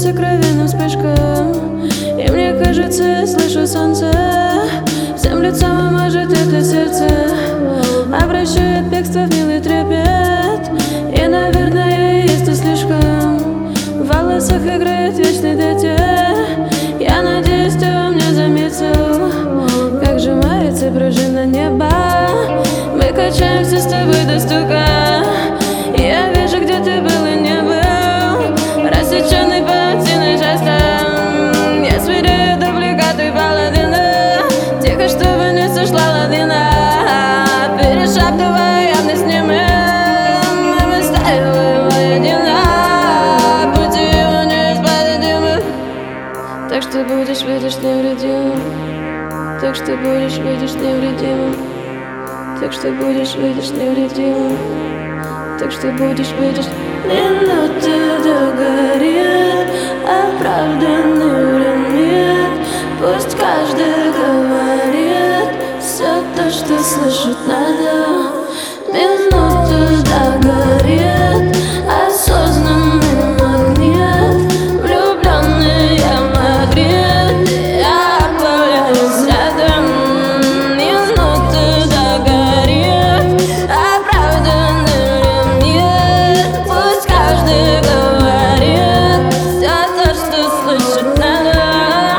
сокровенным вспышкам. И мне кажется, я слышу солнце. Всем лицом, а может это сердце обращает бегство в милый трепет. И, наверное, есть и слишком. В волосах играет вечный дете. Я надеюсь, ты во мне заметил, как сжимается пружина неба. Мы качаемся с тобой до стука. И я вижу, где ты был и не был, рассеченный паутиной жестом. Я свиряю дубликаты паладина, тихо, чтобы не сошла лавина. Перешептывая явность немым, мы стаиваем воедино. Пути его неисповедимы. Так что будешь, видишь, невредимым. Так что будешь, видишь, невредимым. Так что будешь, видишь, невредимым. Так что будешь, видишь. Минуты догорят, оправданный время. Пусть каждый говорит все то, что слышать надо. Минуты догорят, осознанный магнит. Влюбленный я магнит, я появляюсь рядом. Минуты догорят, оправданный время. Пусть каждый говорит все то, что слышать надо.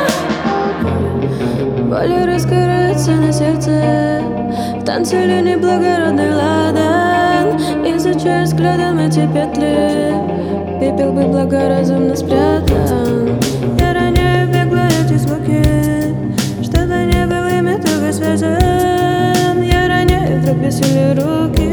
Боль раскрывается на сердце, в танце линий благородный ладан. Изучаю взглядом эти петли, пепел бы благоразумно спрятан. Я роняю бегло эти звуки, чтобы не было ими туго связан. Я роняю вдруг бессильные руки.